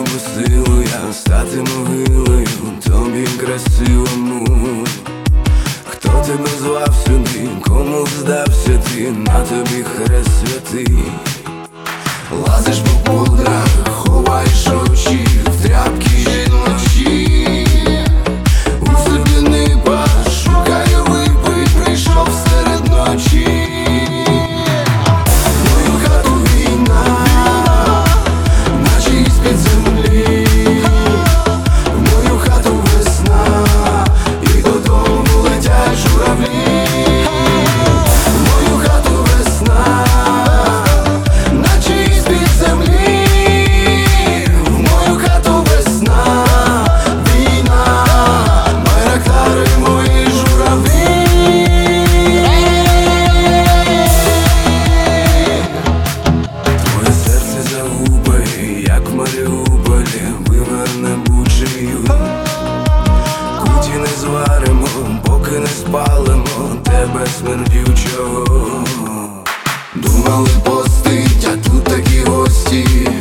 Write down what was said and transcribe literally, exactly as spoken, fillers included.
силу я стати могилою тобі красивому. Хто тебе звав сюди, кому здався ти, на тобі хрест святий. Лазиш по пудрах, ховаєш очі в тряпки жіночі. У сліпини паш шукаю випить, прийшов серед ночі. В мою хату війна, наче із-під землі. В мою хату весна, і додому летять журавлі. В мою хату весна, наче із-під землі. В мою хату весна, війна, байрактари мої журавлі. Твоє серце загубить, як в Маріуполі, виверне бучею. Куті не зваримо, поки не спалимо тебе смердючого. Думали постить, а тут такі гості.